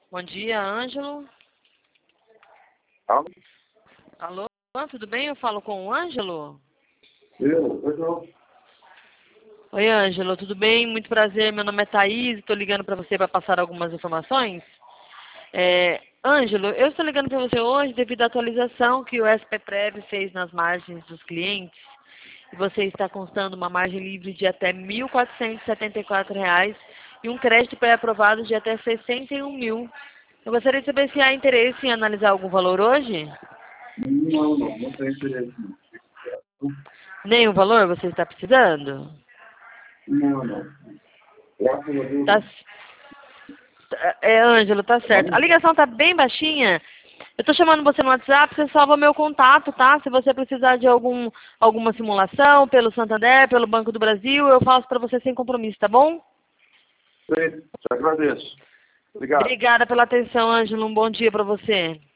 Bom dia, Ângelo. Alô? Alô, tudo bem? Eu falo com o Ângelo? Pois não. Oi, Ângelo, tudo bem? Muito prazer, meu nome é Thaís, estou ligando para você para passar algumas informações. Ângelo, eu estou ligando para você hoje devido à atualização que o SPPrev fez nas margens dos clientes. E você está constando uma margem livre de até R$ 1.474 e um crédito pré-aprovado de até 61 mil. Eu gostaria de saber se há interesse em analisar algum valor hoje? Não tem interesse. Nenhum valor você está precisando? Não. Graças a Deus. Tá, Ângelo, tá certo. A ligação tá bem baixinha. Eu tô chamando você no WhatsApp, você salva meu contato, tá? Se você precisar de alguma simulação pelo Santander, pelo Banco do Brasil, eu faço para você sem compromisso, tá bom? Sim, te agradeço. Obrigado. Obrigada pela atenção, Ângelo. Um bom dia para você.